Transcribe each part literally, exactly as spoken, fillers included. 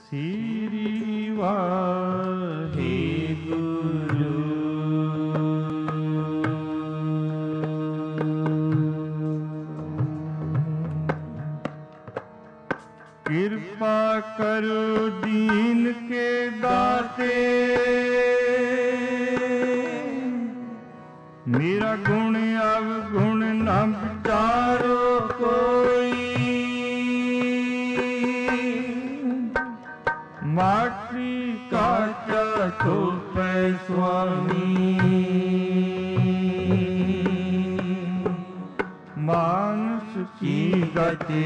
श्री वाहेगुरु। कृपा करो दीन के दाते, मेरा गुण अवगुण न विचारो कोई। माटी काटा तो पै स्वामी, मानस की गति।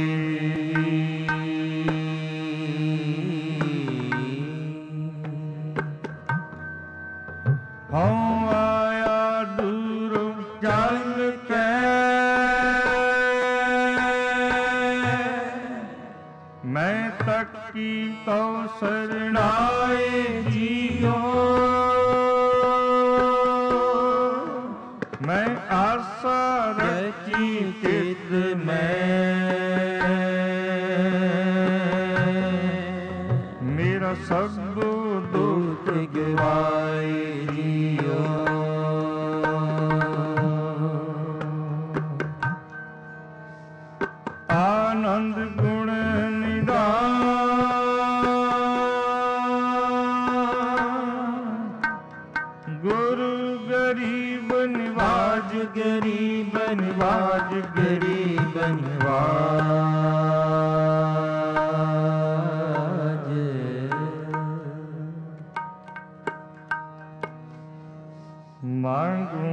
हूँ आया दूर चल के, मैं तक की तो शरणाए जियो। मैं आशा रखी चित में, मेरा सब दुख गवाए जियो। आनंद गुण निदान, गुरु गरीब निवाज, गरीब निवाज, गरीब निवाज। मांगू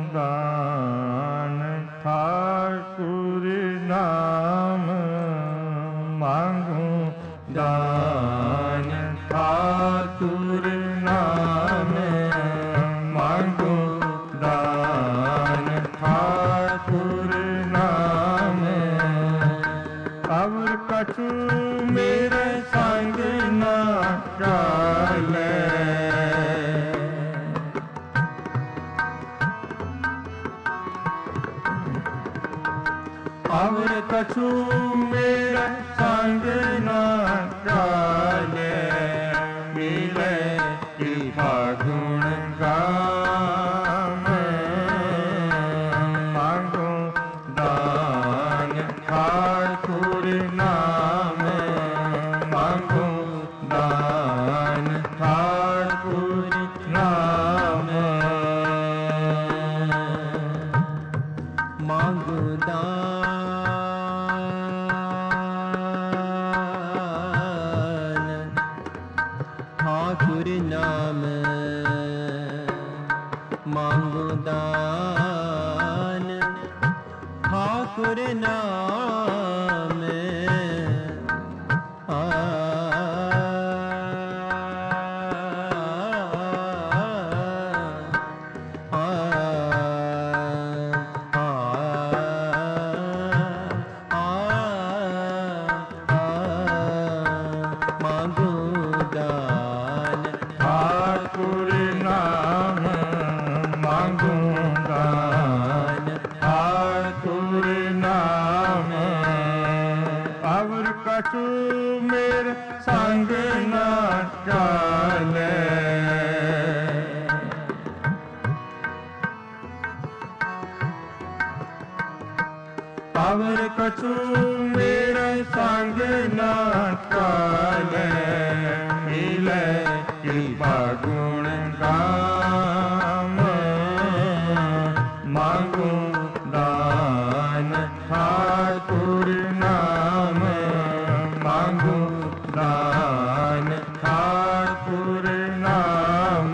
दान ठाकुर नाम, मांगू दान ठाकुर नाम, मांगू दान ठाकुर नाम। और कछु मेरे संग न चाले, और कछु मेरा संग न चाले। मिले कृपा गुण गाम, मांगो दान ठाकुर नाम, मांगो दान ठाकुर नाम। मांगो दान ठाकुर नाम, मांगो दान ठाकुर नाम। आ ठाकुर नाम, मांगू दान ठाकुर नाम। और कछु मेरे संग न चाले, और कछु मेरे संग न चाले। मिले कृपा गुण गाम, मांगू दान ठाकुर नाम, मांगू दान ठाकुर नाम।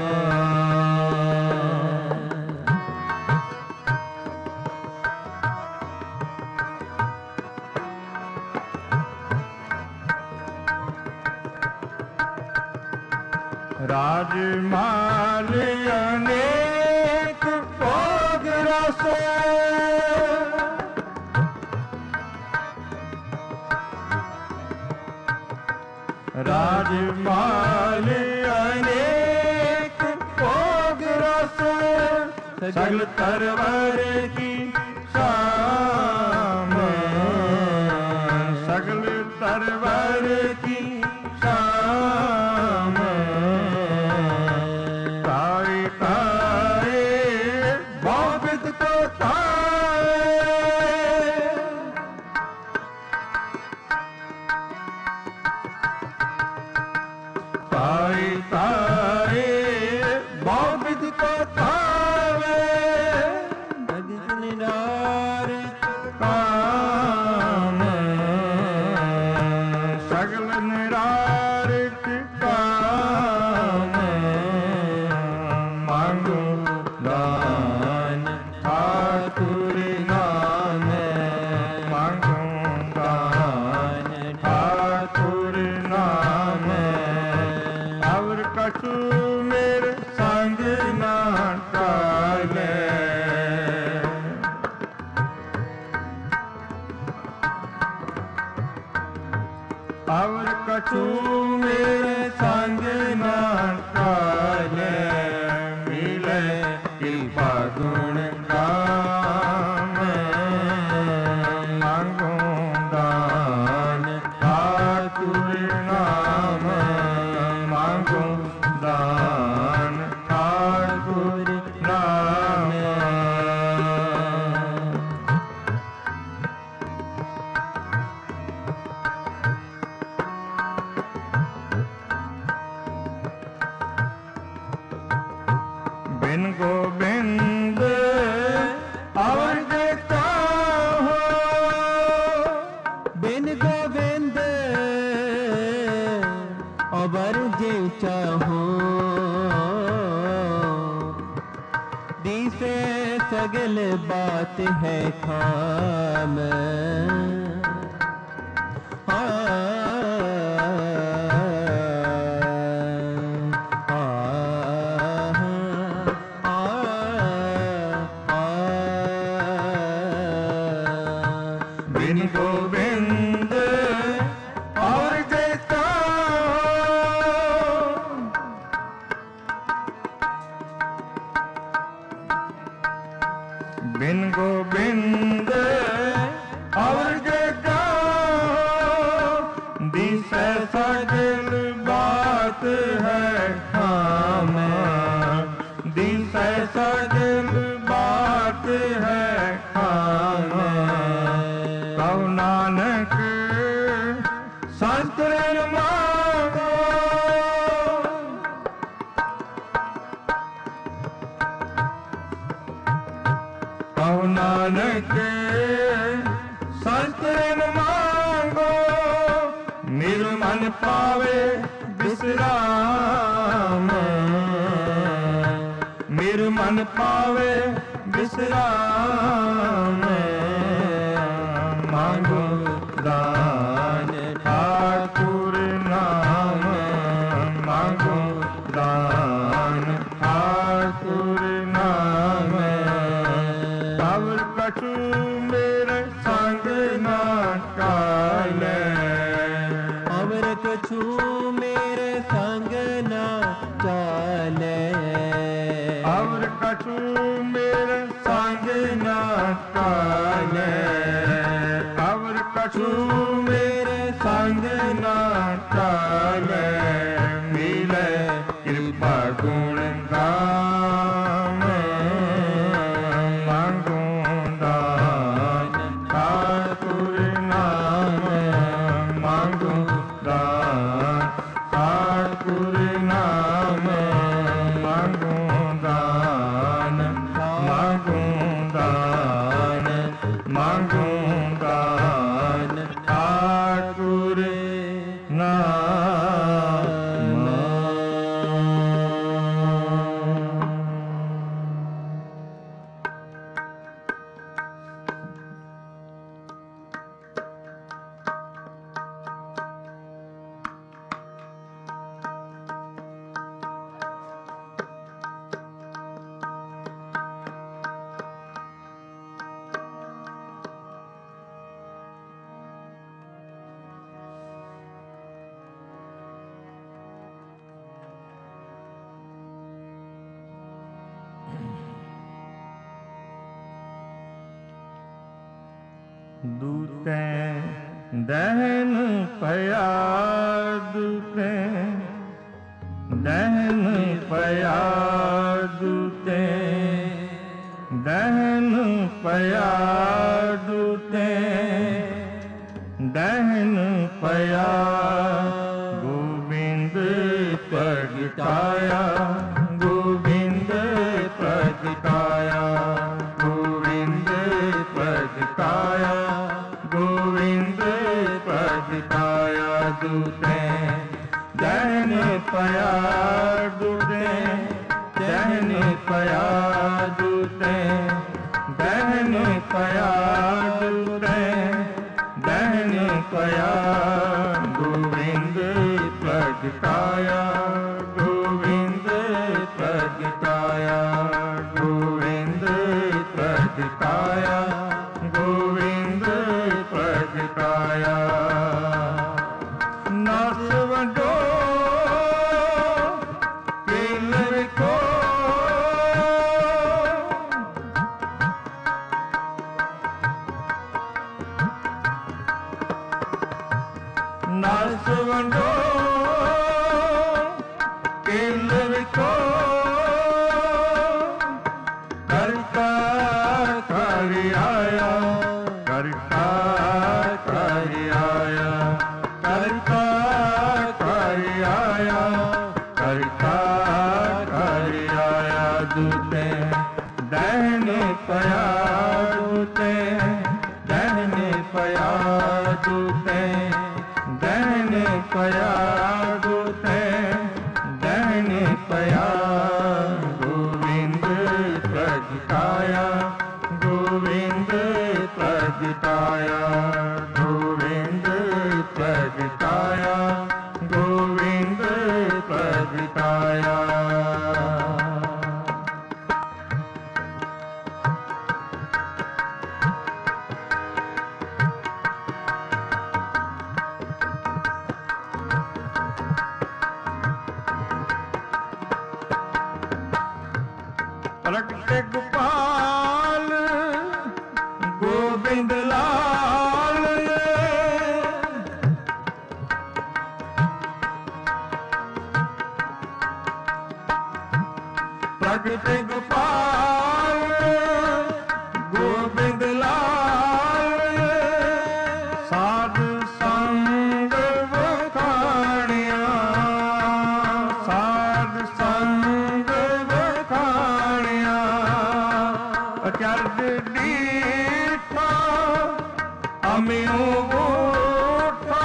राजमाल अनेक भोग रस, राजमाल अनेक भोग रस। सगल तरवर की शाम, सगल तरवर की शाम। तारे बहु विधि को थावे जगत निरार काम सगल निरार काम मांगो दान ठाकुर नाम मांगो दान ठाकुर नाम और कछु मेरे संग ना टाले और कछु मेरे संग ना टाले मिले कृपा गुण गाम मांगो दान ठाकुर नाम मांगो दान ठाकुर नाम बिन गोविंद और देखता हो बिन गोविंद अबर जे चाहो दिसे सगल बात है खाम बिन गोविंद और देखता बिन गोविंद और देखता दिशा सगल बात है खाम दिशा सगल बात है खाम कहो नानक संतन मांगो कहो नानक संतन मांगो निर्मन पावे विश्राम निर्मन पावे विश्राम मांगो दान ठाकुर नाम मांगो दान ठाकुर नाम तब कछु मेरे संग ना टाले अवर कछु मेरे संग ना चाले और कछु मेरे संग ना टाले और कछु मेरे संग ना टाले मिले कृपा गुण गाम मांगो दान ठाकुर नाम मांगो दान ठाकुर नाम मांगो दान मांगो दान मांगो दान ठाकुर नाम दूते दहन पया दूते दहन पया दूते दहन पया दूते दहन पया गोविंद पग प्रगटाया गोविंद प्रगटाया गोविंद प्रगटाया गोविंद प्रगटाया दूते दहन पया दूते दहन पया दूते दहन पया दूते दहन पया गोविंद प्रगटाया गोविंद प्रगटाया गोविंद प्रगटाया गोविंद प्रगटाया नस वंडो केलर को नस वंडो केलर को करता कर आया करता कर आया करता कर आया करता कर आया दूते दहन पया दूते दहन पया दूते दहन पया दूते दहन पया गोविंद प्रगटाया गोविंद प्रगटाया गोविंद प्रगटाया गोविंद प्रगटाया प्रगटे गोपाल गोविंद लाल प्रगटे गोपाल गोविंद लाल साध संग वखाणिया साध संग वखाणिया अचरज दीठा अमियों उठा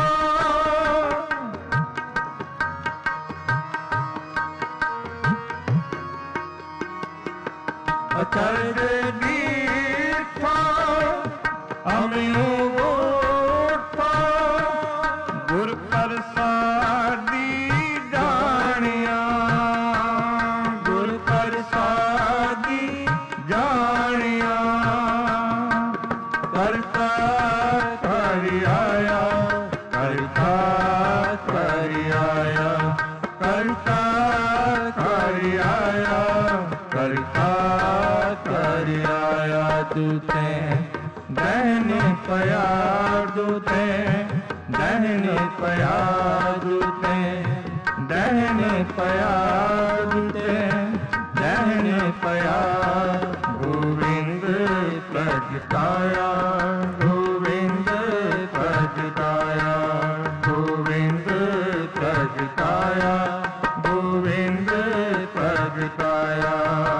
अचरज दीठा अमियों उठा गुर प्रसादी जानिया गुर प्रसादी जानिया करता कर आया करता कर आया करता कर आया करता कर आया दूते दहन पया दूते दहन पया दूते दहन पया दूते दहन पया गोविंद प्रगटाया गोविंद प्रगटाया गोविंद प्रगटाया गोविंद प्रगटाया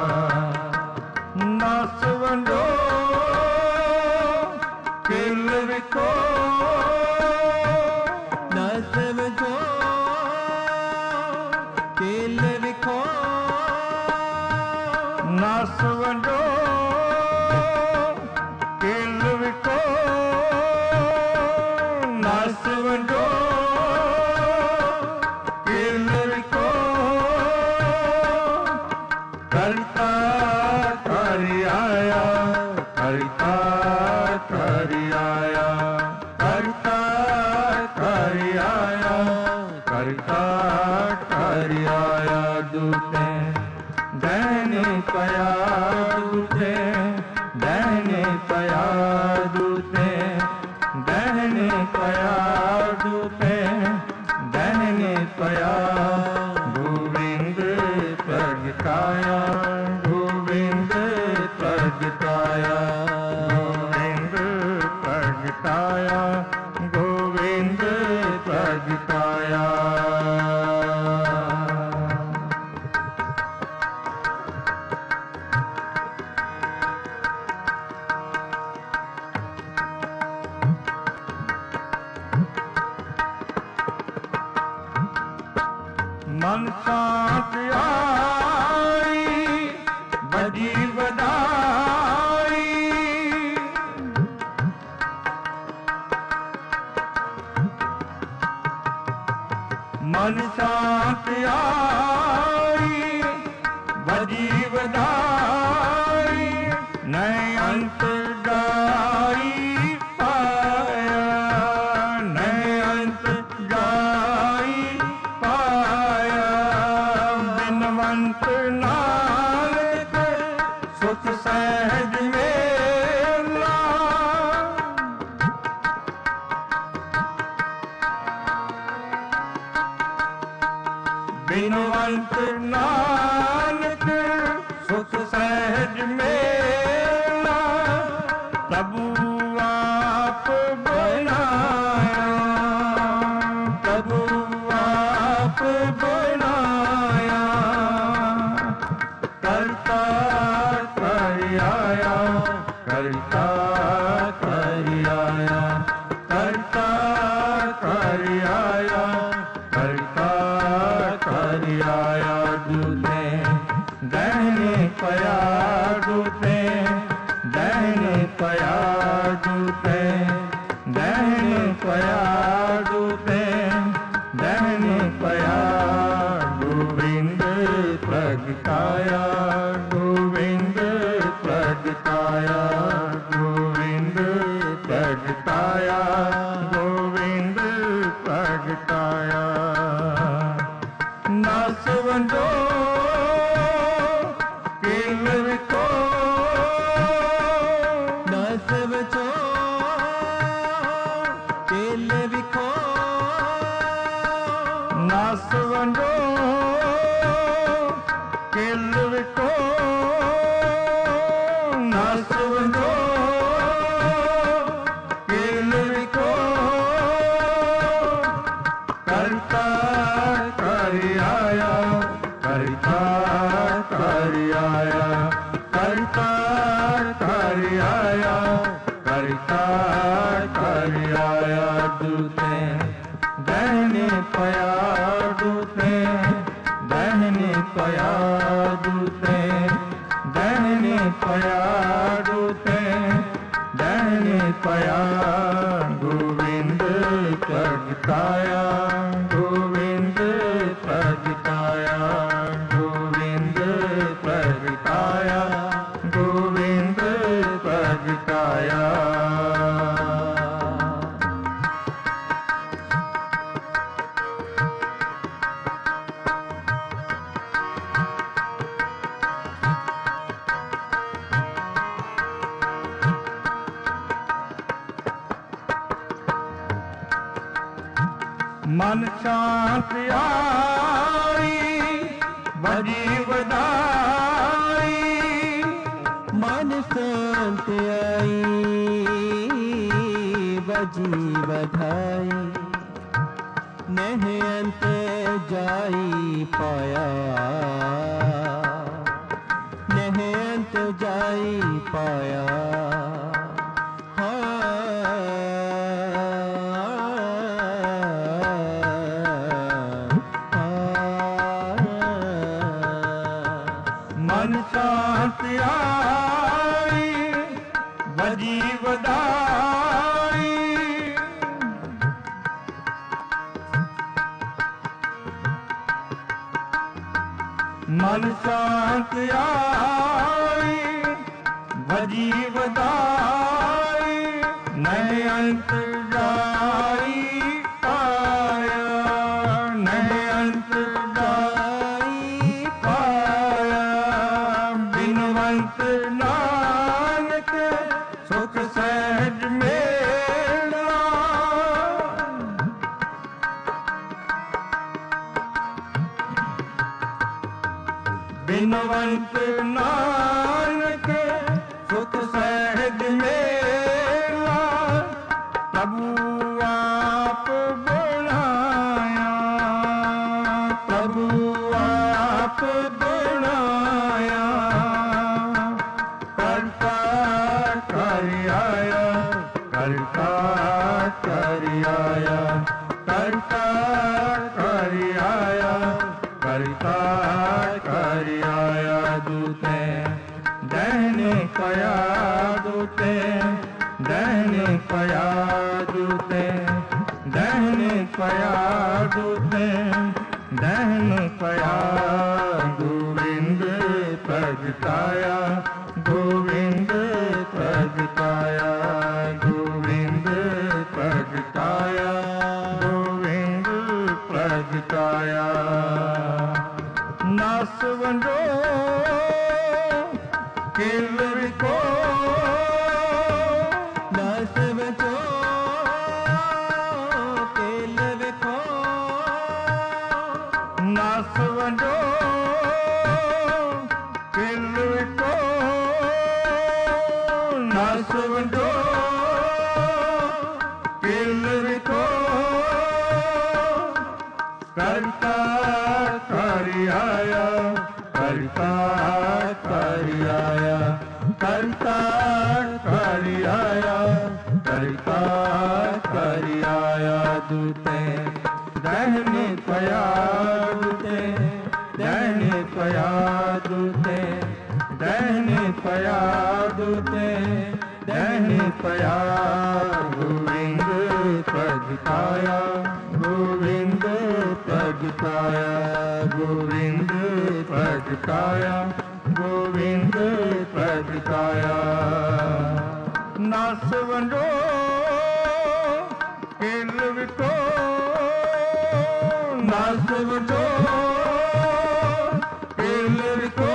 नस वंडो केलर को नस वंडो केलर को नस वंडो केलर को नस वंडो केलर को करता कर आया करता कर आया करता कर आया करता कर आया दूते दहन पया दूते दहन पया दूते दहन पया दूते दहन पया गोविंद प्रगटाया गोविंद प्रगटाया गोविंद प्रगटाया गोविंद प्रगटाया मन साथ आई बजी बधाई मन साथ आई बजी बधाई नए अंत गाई पाया नए अंत गाई पाया बिनवंत नानक सुख सहज मेला बिनवंत नानक सुख सहज मेला प्रभु आप बनाया प्रभु आप बनाया करता कर आया करता कर आया करता कर आया करता कर आया दूते दहने पया दूते दहने पया दूते दहने पया दूते दहने पया गोविंद प्रगटाया गोविंद प्रगटाया गोविंद प्रगटाया गोविंद प्रगटाया नास वंजो केलर को नास वंजो केलर को नास वंजो केलर को नास वंजो केलर को करता कर आया करता कर आया करता कर आया करता कर आया दूते दहने पया दूते दहने पया दूते दहने पया दूते दहने पया गोविंद प्रगटाया गोविंद प्रगटाया गोविंद प्रगटाया गोविंद प्रगटाया मन शांत आई बजी बधाई मन शांत आई बजी बधाई नह अंत जाई पाया नह अंत जाई पाया मन शांत आई बजी बधाई मन शांत आई बजी बधाई नए अंत जाई पाया नए अंत जाई पाया बिनवंत नानक सुख सहज मेला बिनवंत नानक सुख सहज मेला प्रभु आप बनाया प्रभु आप बनाया करता कर आया करता कर आया करता कर आया पया दूते दहने पया दूते दहने पया दूते दहन पया गोविंद प्रगटाया गोविंद प्रगटाया गोविंद प्रगटाया गोविंद प्रगटाया नास वंडो किल विको नास वंडो किल विको नास वंडो किल विको नास वंडो किल विको करता करी आया करता करी आया करता करी आया करता करी आया दूते दहने पया दूते दहने पया दूते दहने पया दूते दहने पया गोविंद प्रगटाया गोविंद प्रगटाया गोविंद प्रगटाया गोविंद प्रगटाया नास वंडो किल विको नास वंडो किल विको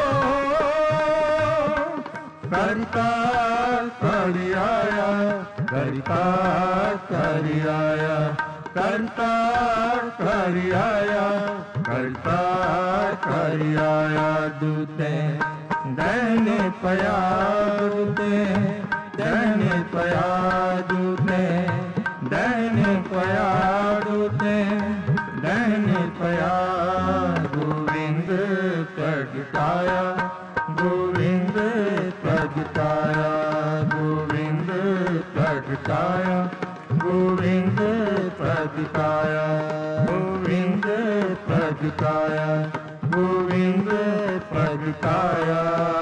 करता करी आया करता करी आया करता करी आया करता करी आया दूते दहने पया दूते दहने पया दूते दहने पया दूते दहने पया गोविंद प्रगटाया गोविंद प्रगटाया गोविंद प्रगटाया गोविंद प्रगटाया गोविंद प्रगटाया गोविंद प्रगटाया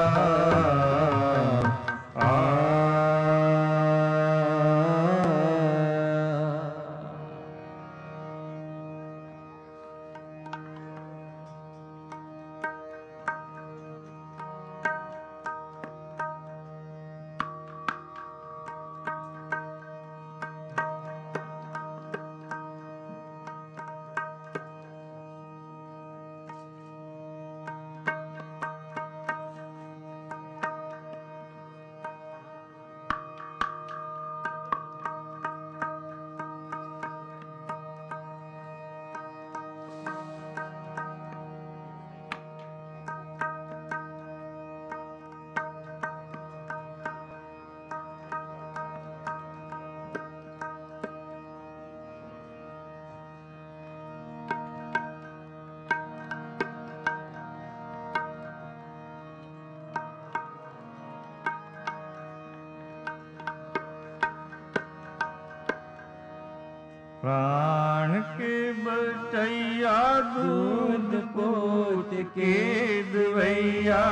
प्राण के बचैया दूध पोत के दवैया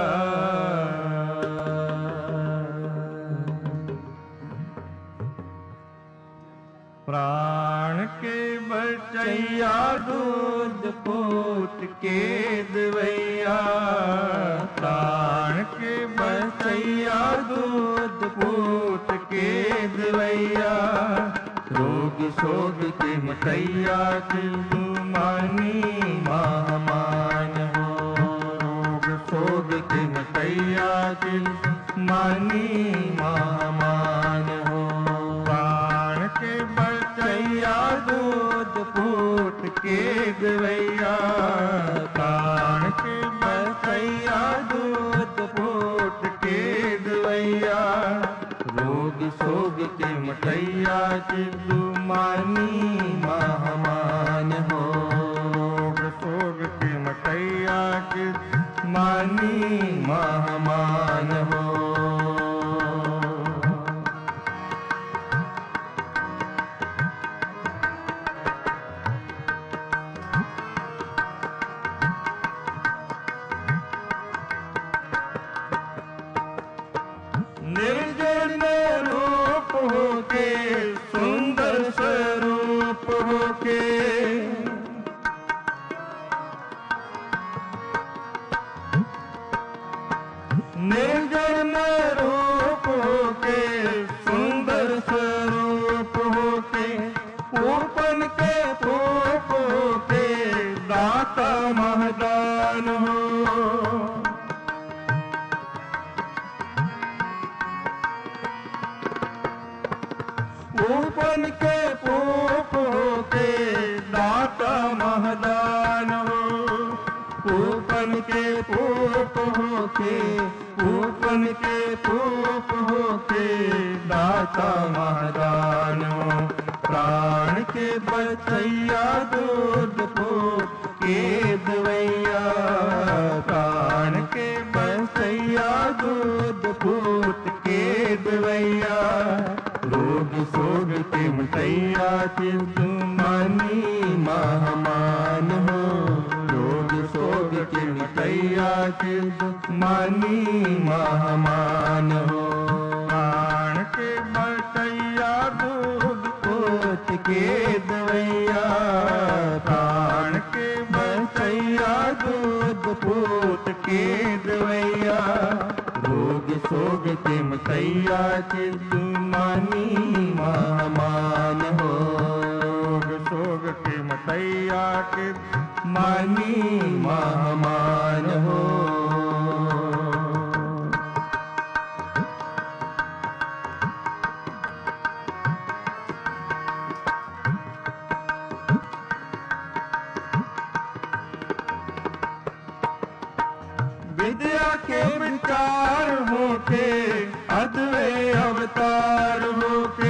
प्राण के बचैया दूध पोत के दवैया प्राण के बचैया दूध पोत के दवैया रोग शोग के मटैया की मानी महामान हो रोग शोग के मटैया की मानी महामान हो प्राण के बचैया दूध फूट के दवैया प्राण के बचैया दूध फूट के दवैया रोग शोग के मटैया की मानी महामान हो रोग शोग के मटैया की मानी महामान हो दाता महदान हो। ऊपन के पूप होके दाता महदान हो। ऊपन के पूप होके ऊपन के पूप होके दाता महदान हो। प्राण के बचैया दूध पूत के दवैया। प्राण के बचैया दूध पूत के दवैया। रोग सोग के मिटैया चिंतुमानी महमान हो। रोग सोग के मिटैया चिंतुमानी महमान हो। प्राण के बचैया दूध पूत के दवैया। प्राण के बचैया दूध पूत के दवैया। रोग सोग के मिटैया चिंतुमानी महमान हो। रोग सोग के मिटैया चिंतुमानी महमान हो। विद्या के विचार होके अद्वैत अवतार होके।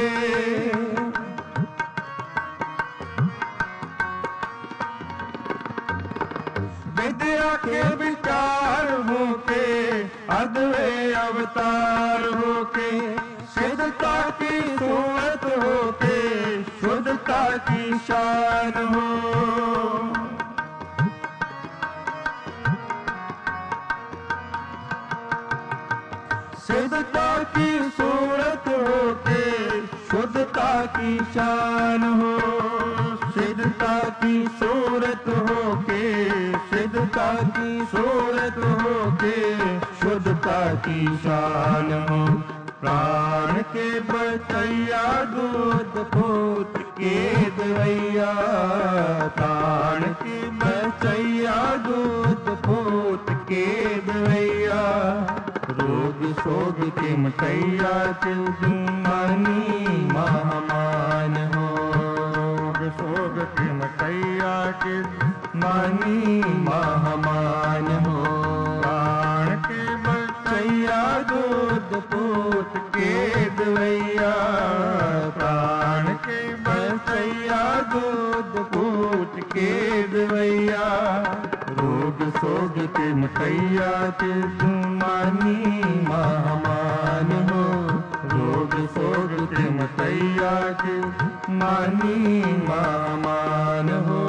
विद्या के विचार होके अद्वैत अवतार होके। शुद्धता की सूरत होके शुद्धता की शान हो। शुद्धता की सूरत होके शुद्धता की शान हो। शुद्धता की सूरत होके शुद्धता की सूरत होके शुद्धता की शान हो। प्राण के बचैया दूध पूत के दवैया। प्राण के बचैया दूध पूत के दवैया। रोग सोग के मिटैया चिंतुमानी महमान हो। रोग सोग के मिटैया चिंतुमानी महमान हो। प्राण के बचैया दूध पूत के दवैया। प्राण के बचैया दूध पूत के दवैया। रोग सोग के मिटैया चिंतुमानी महमान हो। रोग सोग के मिटैया चिंतुमानी महमान हो।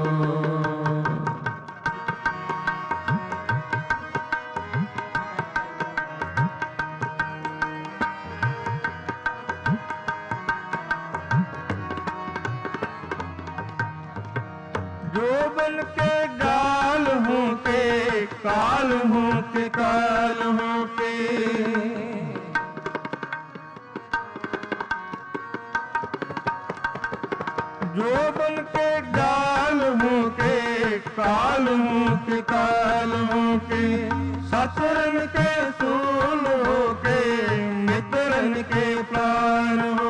जोबन के डाल होके काल होके काल होके। जोबन के डाल होके काल होके काल होके। सतरन के सूल होके मित्रन के प्राण हो।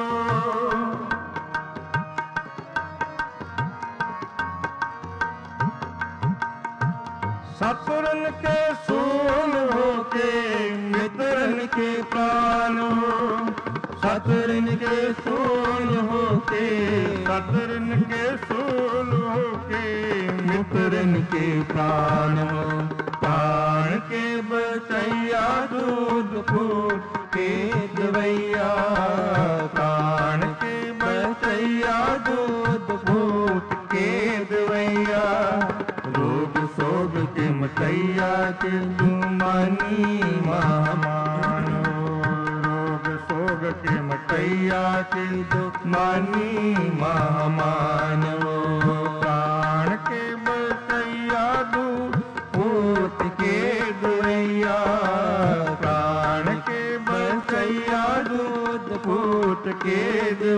सतरन के सूल होके मित्रन के प्राण हो। सतरन के सूल होके सतरन के सूल होके मित्रन के प्राण हो। प्राण के बचैया दूध पूत के दवैया। प्राण के बचैया दूध पूत के दवैया। रोग सोग के मिटैया चिंतुमानी महमान हो। रोग सोग के मिटैया चिंतुमानी महमान हो। प्राण के बचैया दूध पूत के दवैया। प्राण के बचैया दूध पूत के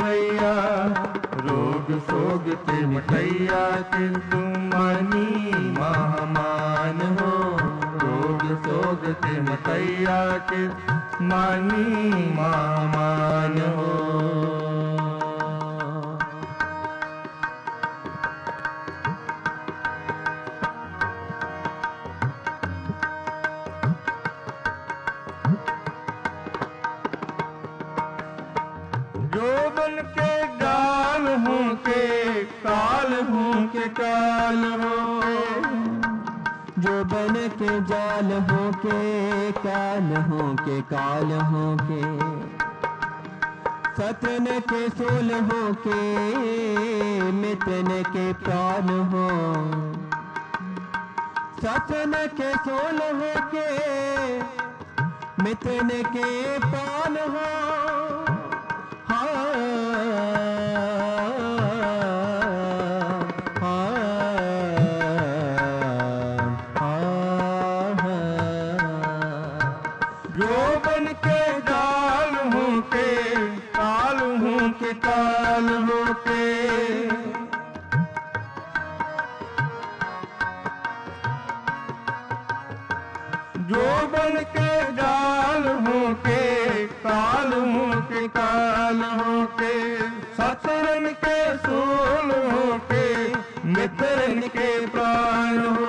दवैया। रोग सोग के मिटैया चिंतुमानी महामान हो। रोग सोग के मिटैया के मानी महामान हो। जोबन के गाल हूँ के काल हूँ के काल हो। जोबन के जाल हो के काल हो के काल हो के सतन के सोल हो के मितन के प्राण हो। सतन के सोल हो के मितन के प्राण हो। जोबन के जाल हूँ के काल हूँ के काल हो के जोबन के जाल हूँ के काल हूँ के काल हो के सतरन के सूल हो के मित्रन के प्राण हो।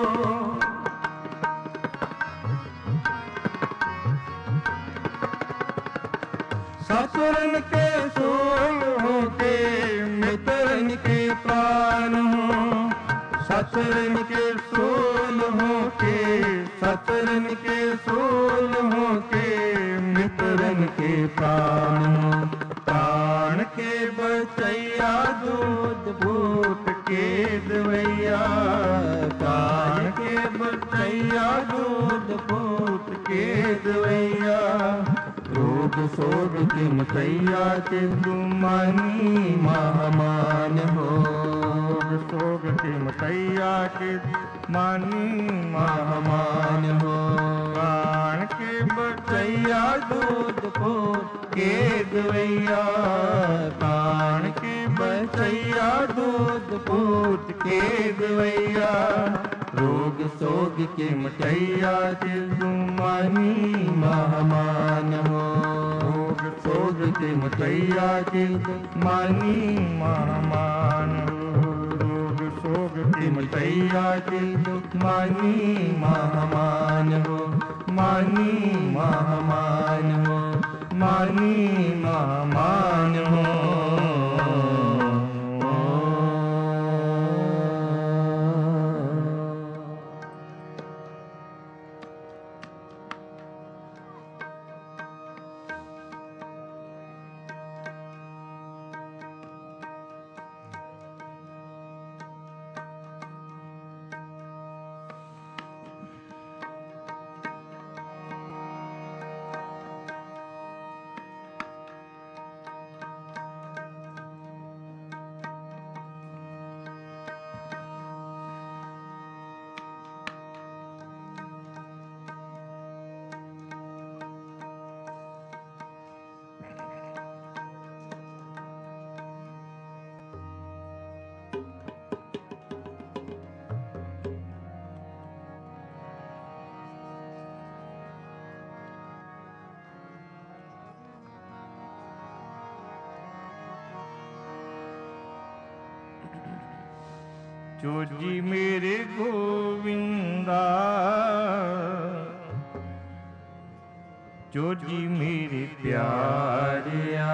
सतरन के सूल हो के मित्रन के प्राण हो। सतरन के सूल हो के सतरन के सूल हो के मित्रन के प्राण हो। प्राण के बचैया दूध फूट के दवैया। प्राण के बचैया दूध फूट के दवैया। रोग सोग के मिटैया के तुमानी महामान हो। रोग सोग के मिटैया के मानी महामान हो। प्राण के बचैया दूध फूट के दवैया। प्राण के बचैया दूध फूट के दवैया। रोग सोग के मिटैया के तुमानी महामान हो। रोग सोग के मिटैया के मानी महामान हो। रोग सोग के मिटैया के मानी महामान हो। मानी महामान हो। मानी महामान हो। जो जी मेरे गोविंदा। जो जी मेरे प्यारिया।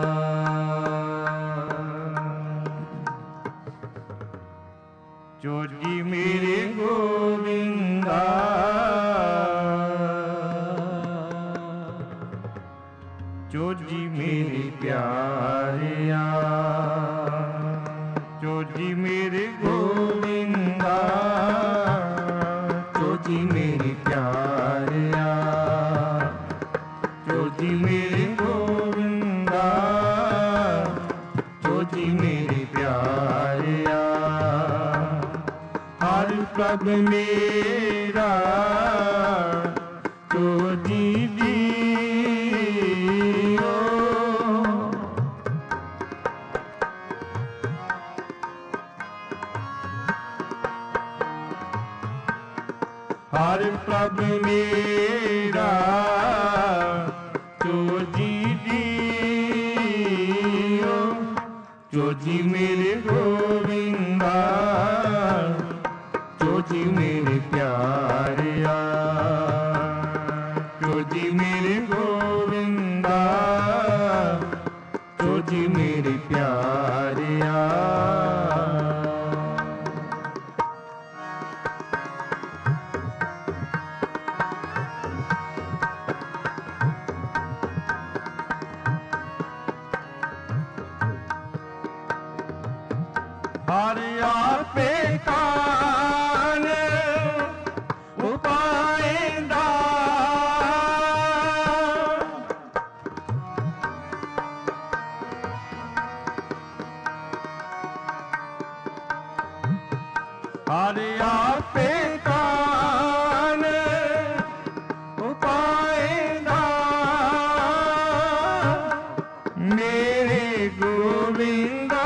जो जी मेरे गोविंदा। जो जी मेरे प्यारिया। जो जी मेरे गोविंदा। जो जी मेरे प्यारिया। जो जी मेरे गोविंदा। जो जी मेरे प्यारिया। हर प्रभ मेरा जो जी जी हर प्रभ मेरा चोजी दियो, चोजी मेरे गोविंदा, चोजी मेरे प्यारिया, चोजी मेरे गोविंदा, चोजी मेरे प्यारिया। हर आपे कान उपायदा, हर आपे कान उपायदा, मेरे गोविंदा,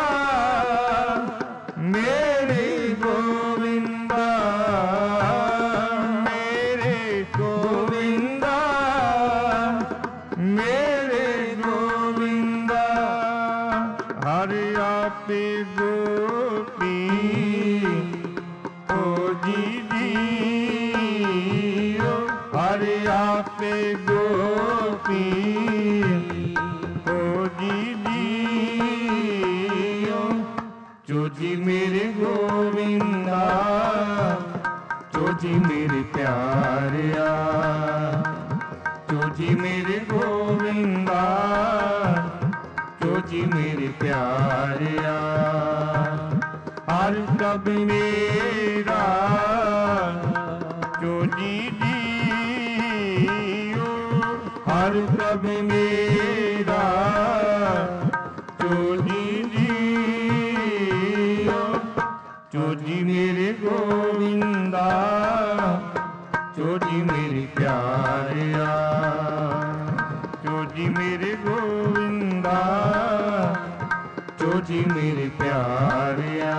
मेरे गोविंदा, मेरे गोविंदा, मेरे गोविंदा। हर आपे गोपी ओ जी दियो, हर आपे गोपी ओ जी दियो, चोजी मेरे गोविंदा, चोजी मेरे प्यारिया, चोजी मेरे गोविंदा, चोजी मेरे प्यारिया। हर कब मेरा चोजी दियो, हर कब मेरा चोजी दियो, चोजी मेरे गोविंदा, चोजी मेरे प्यारिया, चोजी मेरे गोविंदा, चोजी मेरे प्यारिया।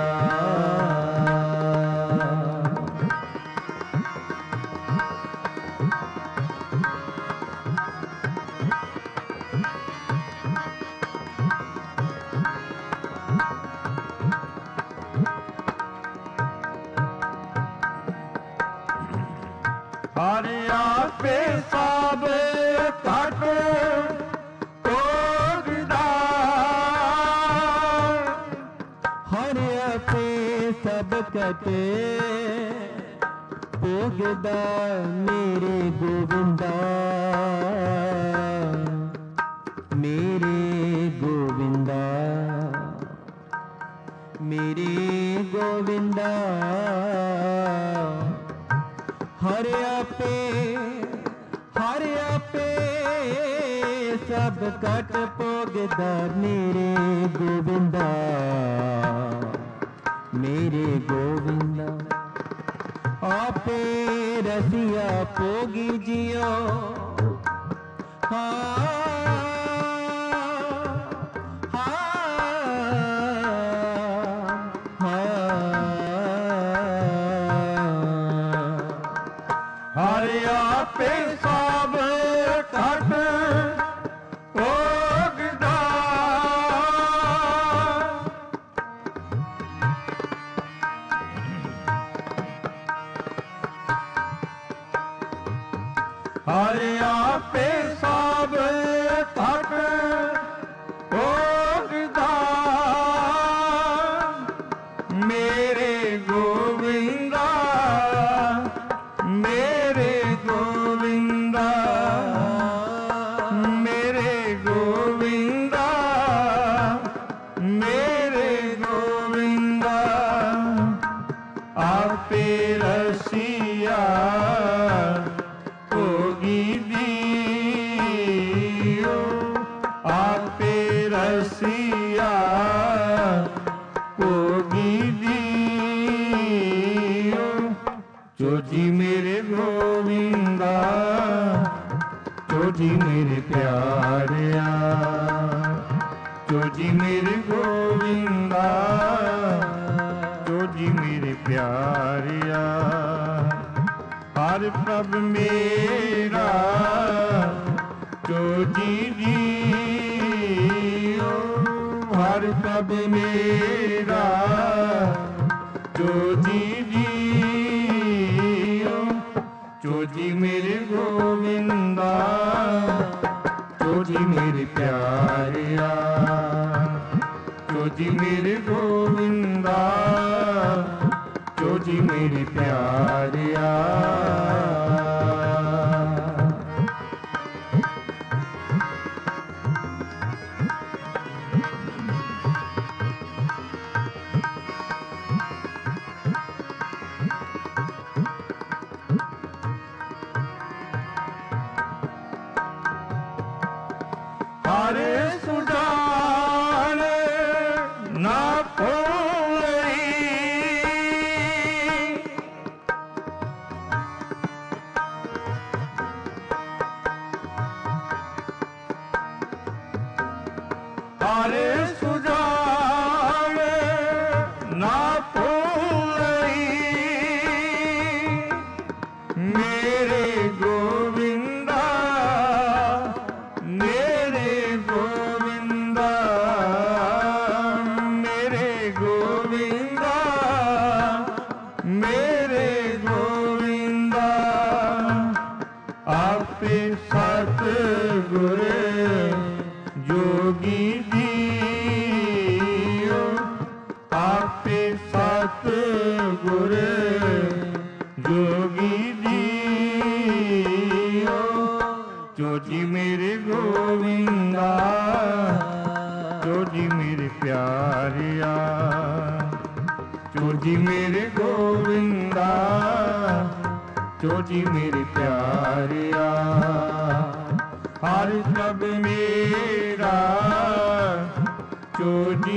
हर आपे सब घट भोगदा, हर आपे सब घट भोगदा, मेरे गोविंदा, मेरे गोविंदा, मेरे गोविंदा। हर आपे हर आपे सब कट भोगदा, मेरे गोविंदा, मेरे गोविंदा। आपे रसिया भोगी जियो, हाँ हर आपे सब घट भोगदा, हर आपे सब घट भोगदा, मेरे गोविंदा, मेरे गोविंदा, मेरे गोविंदा, मेरे गोविंदा। आपे रसिया भोगी दियो, आपे रसिया भोगी दियो, चोजी मेरे गोविंदा, चोजी मेरे प्यारिया, चोजी मेरे गोविंदा, चोजी मेरे प्यारिया। ਹਰ ਪ੍ਰਭ ਮੇਰਾ ਚੋਜੀ ਜੀਓ, ਹਰ ਪ੍ਰਭ ਮੇਰਾ ਚੋਜੀ ਜੀਓ, ਚੋਜੀ ਮੇਰੇ ਗੋਵਿੰਦਾ, ਚੋਜੀ ਮੇਰੇ ਪਿਆਰਿਆ, ਚੋਜੀ ਮੇਰੇ ਗੋਵਿੰਦਾ, ਚੋਜੀ ਮੇਰੇ ਪਿਆਰਿਆ। ਹਰੇ ਸੁਜਾਨ ਨਾ ਭੁੱਲਈ, ਹਰੇ ਸੁਜਾਨ ਨਾ ਭੁੱਲਈ, ਮੇਰੇ ਗੋਵਿੰਦਾ, ਮੇਰੇ ਗੋਵਿੰਦਾ, ਮੇਰੇ ਗੋਵਿੰਦਾ, ਮੇਰੇ ਗੋਵਿੰਦਾ, ਆਪੇ ਸਤਿਗੁਰ ਜੋਗੀ ਜੀਓ, ਆਪੇ ਸਤਿਗੁਰ ਜੋਗੀ ਜੀਓ, ਚੋਜੀ ਮੇਰੇ ਗੋਵਿੰਦਾ, ਚੋਜੀ ਮੇਰੇ ਪਿਆਰਿਆ, ਚੋਜੀ ਮੇਰੇ ਗੋਵਿੰਦਾ, ਚੋਜੀ ਮੇਰੇ ਪਿਆਰਿਆ। ਹਰ ਪ੍ਰਭ ਮੇਰਾ ਚੋਜੀ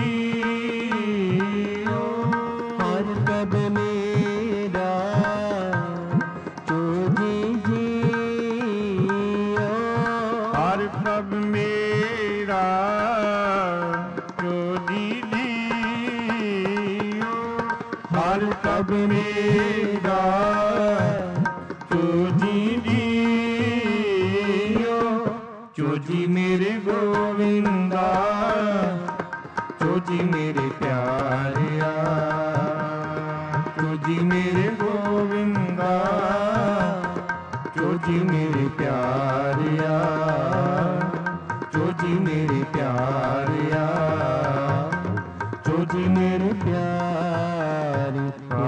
ਜੀਓ, ਹਰ ਪ੍ਰਭ ਮੇਰਾ ਚੋਜੀ ਜੀਓ, ਹਰ ਪ੍ਰਭ ਮੇਰਾ ਚੋਜੀ ਜੀਓ, ਹਰ ਪ੍ਰਭ ਮੇਰਾ ਚੋਜੀ ਜੀਓ, ਚੋਜੀ ਮੇਰੇ ਗੋਵਿੰਦਾ, ਚੋਜੀ ਮੇਰੇ ਪਿਆਰਿਆ, ਚੋਜੀ ਮੇਰੇ ਗੋਵਿੰਦਾ, ਚੋਜੀ ਮੇਰੇ ਪਿਆਰਿਆ, ਚੋਜੀ ਮੇਰੇ ਪਿਆਰਿਆ, ਚੋਜੀ ਮੇਰੇ ਪਿਆਰਿਆ।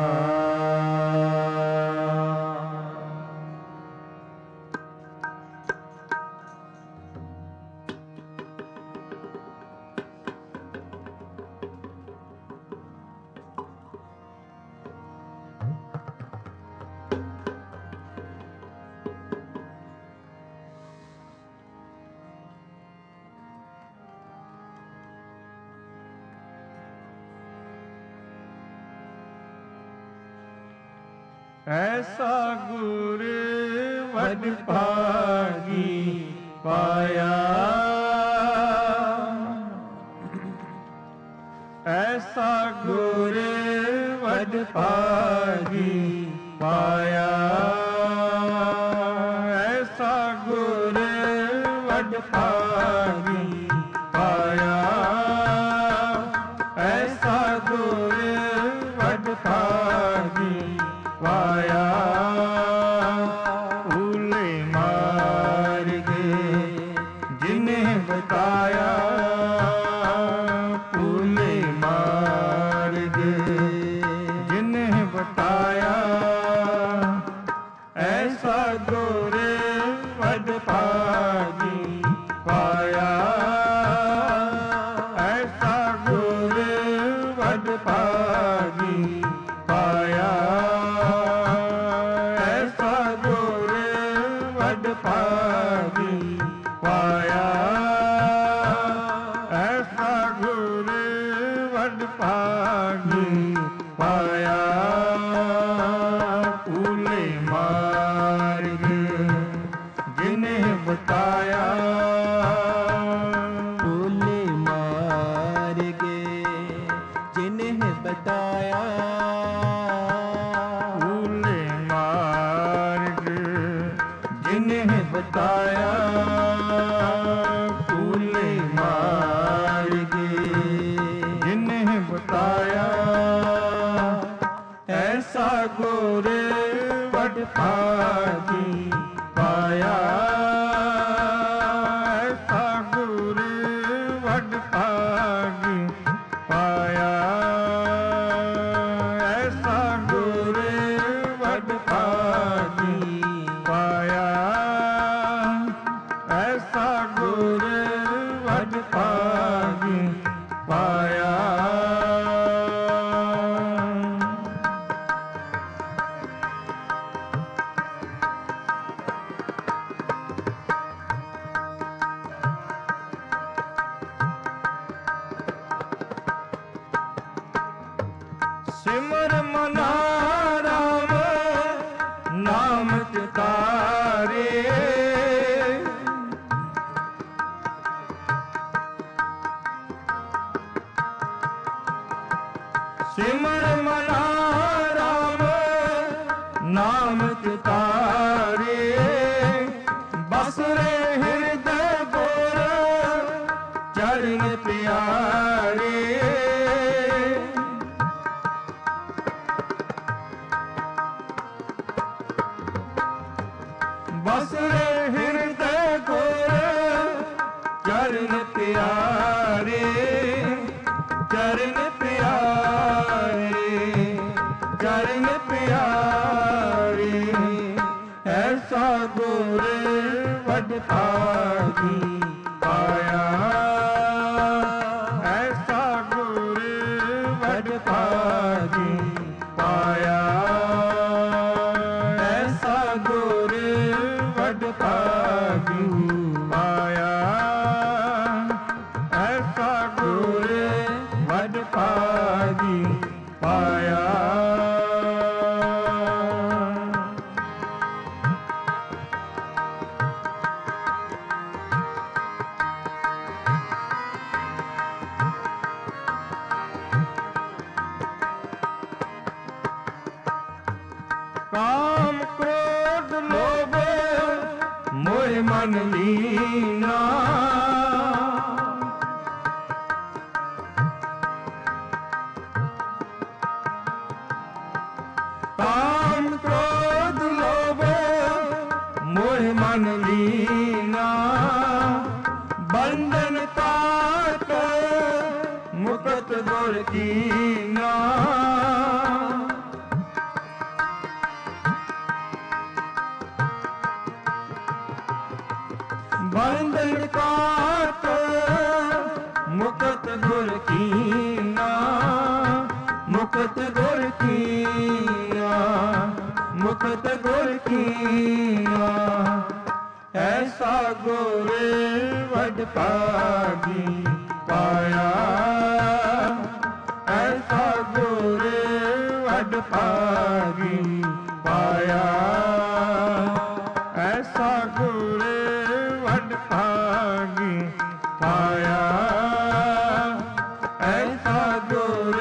ਐਸਾ ਗੁਰ ਵਡ ਭਾਗੀ ਪਾਇਆ, ਐਸਾ ਗੁਰ ਵਡ ਭਾਗੀ ਪਾਇਆ, ਐਸਾ ਗੁਰ ਵਡ ਭਾਗੀ ਪਾਇਆ, ਐਸਾ ਗੁਰ ਵਡ ਭਾਗੀ ਪਾਇਆ, ਭੂਲੇ ਮਾਰਗ ਜਿਨੇ ਬਤਾਇਆ, ਭੂਲੇ ਮਾਰਗ ਜਿਨੇ ਬਤਾਇਆ, ਐਸਾ ਗੁਰ ਵਡ ਭਾਗੀ ਪਾਇਆ, ਐਸਾ ਗੁਰ ਵਡ ਭਾਗੀ ਪਾਇਆ, बताया फूले मार्गे, जिन्हें बताया ऐसा गुर वडभागी पाया, ऐसा गुर वडभागी पाया, ऐसा गुर वडभागी पाया, ऐसा गुर वडभागी पाया। सिमर मना राम नाम चितारे, सिमर मना राम नाम चितारे, बस रे हृदय गोर चरण प्यारे, बस रे हृदय गोर चरण प्यारे, चरण प्यारे, चरण प्यारे, ऐसा गुर वडभागी पाया, ऐसा गुर वडभागी पाया, ऐसा गुर वडभागी पाया, ऐसा गुर वडभागी पाया। काम क्रोध लोभ मोह मन लीना, काम क्रोध लोभ मोह मन लीना, बंधन काट मुक्त गुर कीना, बंधन काट मुक्त गुर कीना, मुक्त गुर कीना, मुक्त गुर कीना, ऐसा गुर वडभागी पाया, ऐसा गुर वडभागी पाया, ऐसा गुर वडभागी पाया, ऐसा गुर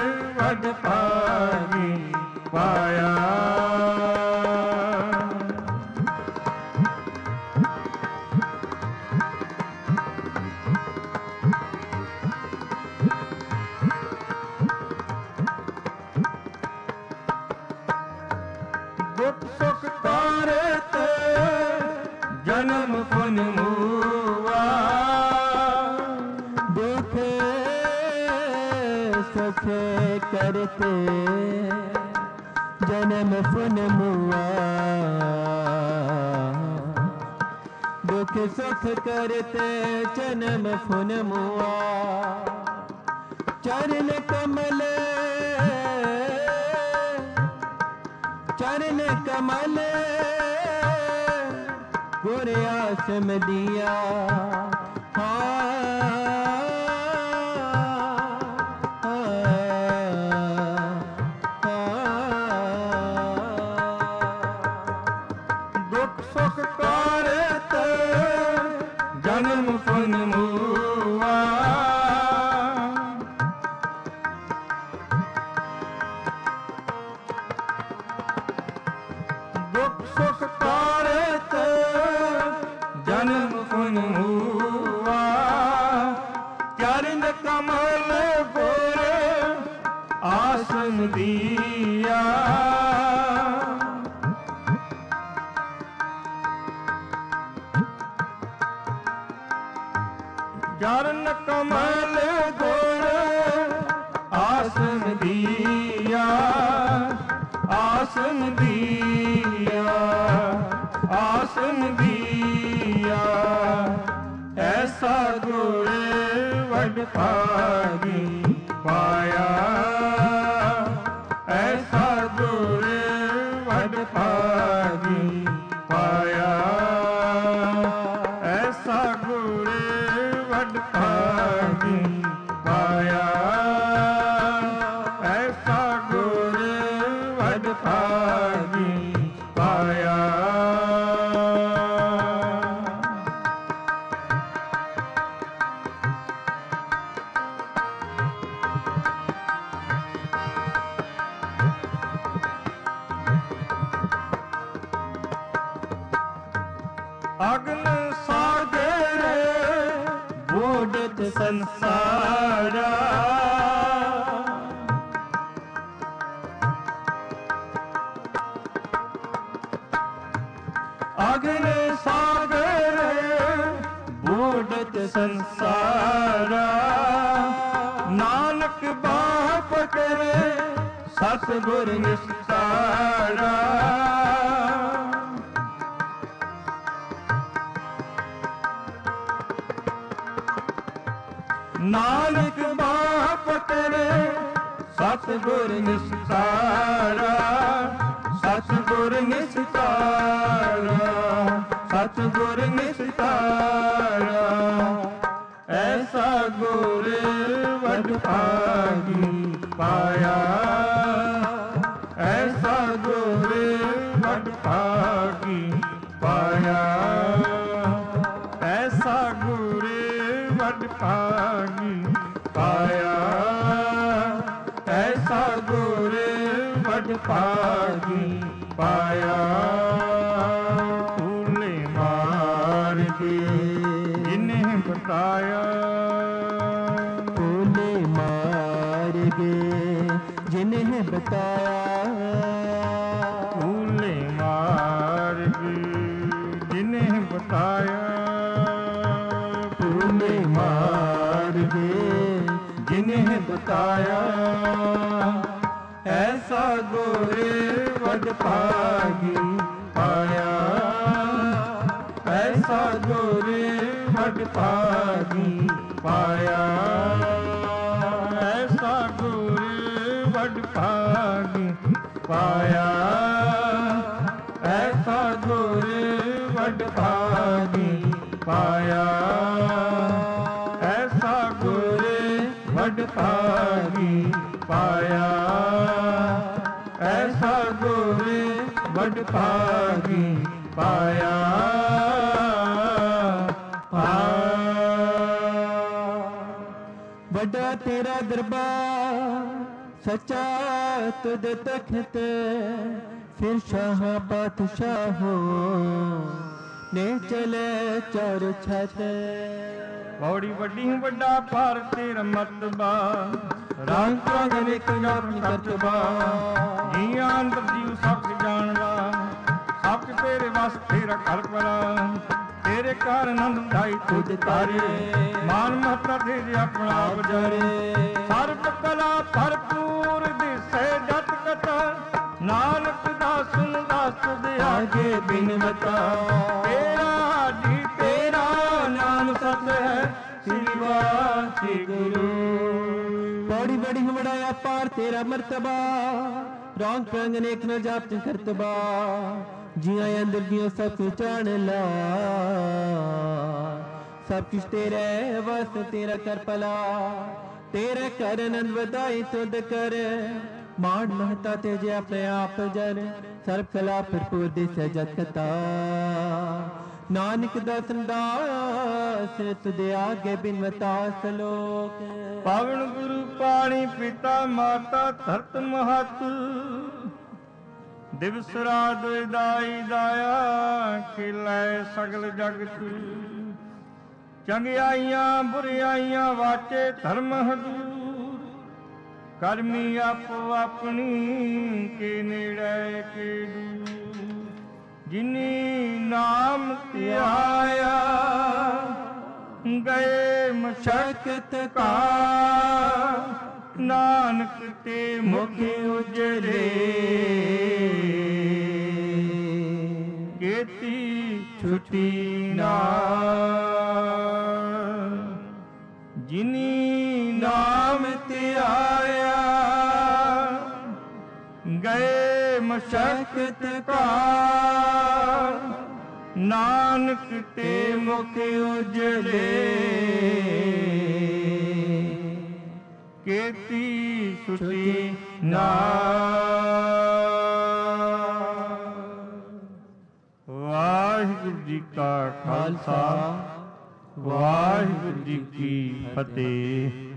वडभागी पाया। दुख सुख तारत जन्म पुन मुआ, दुख सुख करते जन्म पुन मुआ, दुख सुख करते जन्म पुन मुआ, चरण कमल चरण कमल गुर आसम दिया, दुख सुख कारत जन्म पुन मुआ, दुख सुख कारत ਦੀਆ। ਚਰਨ ਕਮਲ ਗੁਣ ਆਸਨ ਦੀਆ, ਆਸਨ ਦੀਆ, ਆਸਨ ਦੀਆ। ਐਸਾ ਗੁਰ ਵਡ ਭਾਗੀ ਪਾਇਆ, ਐਸਾ ਗੁਰ ਵਡ ਭਾਗੀ ਪਾਇਆ, ਐਸਾ ਗੁਰ ਵਡ ਭਾਗੀ ਪਾਇਆ, ਐਸਾ ਗੁਰ ਵਡ ਭਾਗੀ ਪਾਇਆ। ਅਗਨ ਸਾਗਰ ਬੋੜਤ ਸੰਸਾਰਾ, ਅਗਨ ਸਾਗਰ ਬੋੜਤ ਸੰਸਾਰਾ। ਨਾਨਕ ਬਾਹ ਪਕੜੇ ਸਤਿਗੁਰ ਨਿਸਤਾਰਾ। ਨਾਨਕ ਬਾਹ ਪਕੜੇ ਸਤਿਗੁਰ ਨਿਸਤਾਰਾ, ਸਤਿਗੁਰ ਨਿਸਤਾਰਾ, ਸਤਿਗੁਰ ਨਿਸਤਾਰਾ। ਐਸਾ ਗੁਰ ਵਡ ਭਾਗੀ ਪਾਇਆ, ਐਸਾ ਗੁਰ ਵਡ ਭਾਗੀ ਪਾਇਆ, ਐਸਾ ਗੁਰ ਵਡ ਭਾਗੀ ਪਾਇਆ, ਐਸਾ ਗੁਰ ਵਡ ਭਾਗੀ ਪਾਇਆ। ਭੂਲੇ ਮਾਰਗੇ ਜਿਨੇ ਬਤਾਇਆ, ਭੂਲੇ ਮਾਰਗੇ ਜਿਨੇ ਬਤਾਇਆ, ਭੂਲੇ ਮਾਰਗੇ ਜਿਨੇ ਬਤਾਇਆ, ਭੂਲੇ ਮਾਰਗੇ ਜਿਨੇ ਬਤਾਇਆ। ਐਸਾ ਗੁਰ ਵਡ ਭਾਗੀ ਪਾਇਆ, ਐਸਾ ਗੁਰ ਵਡ ਭਾਗੀ ਪਾਇਆ, ਐਸਾ ਗੁਰ ਵਡ ਭਾਗੀ ਪਾਇਆ, ਐਸਾ ਗੁਰ ਵਡ ਭਾਗੀ ਪਾਇਆ, ਐਸਾ ਗੁਰ ਵਡ ਭਾਗੀ ਪਾਇਆ, ਐਸਾ ਗੁਰ ਵਡ ਭਾਗੀ ਪਾਇਆ। ਵੱਡਾ ਤੇਰਾ ਦਰਬਾਰ ਸੱਚਾ ਤੁਧ ਤਖਤ, ਫਿਰ ਸ਼ਾਹ ਪਾਤਸ਼ਾਹੋ ਨੇ ਚਲੇ ਚਰ ਛਤ। ਬੌੜੀ ਵੱਡੀ ਵੱਡਾ ਭਾਰ ਤੇਰਾ ਮਰਤਬਾ, ਰਾਮ ਕਾਗਨ ਇੱਕ ਆਪਣੀ ਕਰਤਬਾ। ਜੀਆਂ ਅੰਦਰ ਜੀਵ ਸਭ ਜਾਣਦਾ, ਸਭ ਤੇਰੇ ਵਸ ਤੇਰਾ ਘਰ ਪਰਾ। ਤੇਰੇ ਘਰ ਆਨੰਦ ਢਾਈ ਤੁਧ ਤਾਰੇ, ਮਾਨ ਮਹਤਾ ਤੇਰੇ ਆਪਣਾ ਬਜਾਰੇ। ਸਰਬ ਕਲਾ ਭਰਪੂਰ ਦਿਸੈ ਜਤ ਕਥਾ, ਨਾਨਕ ਦਾਸ ਦਾਸ ਤੁਧ ਆਗੇ ਬਿਨਵਤਾ। ਤੇਰਾ ਜੀ ਤੇਰਾ ਨਾਮ ਸਤ ਹੈ, ਸ੍ਰੀ ਵਾਹਿਗੁਰੂ। बड़ी बड़ी बड़ाया पार तेरा मर्तबा, रौंग प्रंग नेक न जाप करतबा। जिया अंदर जियो सब कुछ जान ला, सब कुछ तेरे वस तेरा कर पला। तेरे कर नंद बधाई तुद कर, मान महता तेजे अपने आप जर। सर्व कला भरपूर दिस जत कथा, नानक दासन दास तुदे आगे बिनवता सलोक। पावन गुरु पाणी पिता माता धरत महत, दिवस रात दाई दाया खिलै सगल जगत। चंगियाइयां बुरियाइयां वाचे धर्म हदूर, ਕਰਮੀ ਆਪੋ ਆਪਣੀ ਕੇ ਨੇੜੇ ਕੇ ਦੂਰ। ਜਿਨੀ ਨਾਮ ਧਿਆਇਆ ਗਏ ਮਸ਼ਕਤ ਕਾ, ਨਾਨਕ ਤੇ ਮੁਖ ਉਜਲੇ ਕੀਤੀ ਛੁਟੀ ਨਾਮ। ਜਿਨੀ ਨਾਮ ਧਿਆਇਆ ਗਏ ਮਸ਼ਕਤ ਕਾ, ਨਾਨਕ ਤੇ ਮੁਖ ਉਜਲੇ ਕੀਤੀ ਛੁਟੀ ਨਾਮ। ਵਾਹਿਗੁਰੂ ਜੀ ਕਾ ਖਾਲਸਾ, ਵਾਹਿਗੁਰੂ ਜੀ ਕੀ ਫਤਿਹ।